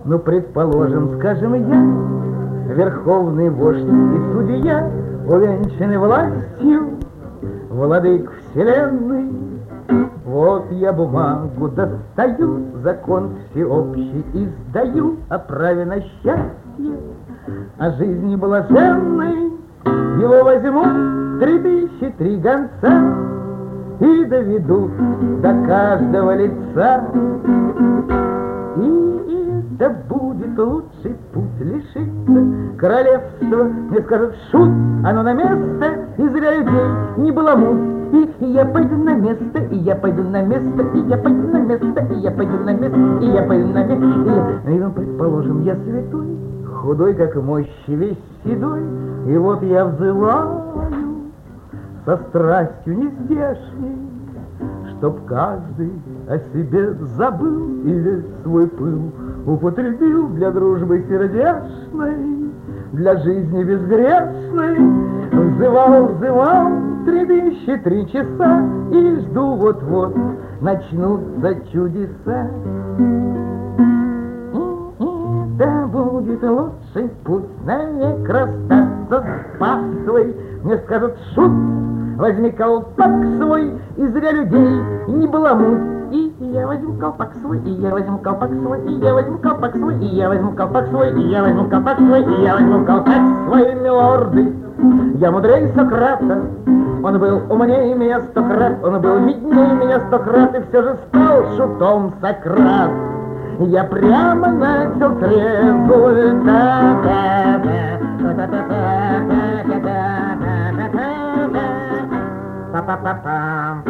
Ну, предположим, скажем, я верховный вождь и судья, увенчанный властью, владык вселенной. Вот я бумагу достаю, закон всеобщий издаю о праве на счастье, о жизни блаженной. Его возьмут 3003 гонца и доведут до каждого лица. И это будет лучший путь лишиться королевства. Мне скажут: шут, оно на место, и зря людей не баламут. И я пойду на место, и я пойду на место, и я пойду на место, и я пойду на место, и я пойду на место. И ну, предположим, я святой, худой, как мощь, весь седой, и вот я взываю со страстью нездешней, чтоб каждый о себе забыл и весь свой пыл употребил для дружбы сердечной, для жизни безгрешной. Взывал 3003 часа и жду, вот-вот начнутся чудеса. Да будет лучший путь навек расстаться с паствой. Мне скажут: шут, возьми колпак свой, и зря людей не баламуть. И я возьму колпак свой, и я возьму колпак свой, и я возьму колпак свой, и я возьму колпак свой, и я возьму колпак свой, и я возьму колпак свой, милорды. Я мудрее Сократа, он был умнее меня 100 крат, он был виднее меня 100 крат, и все же стал шутом Сократ. Я прямо начал с результата. Па-па-па-пам.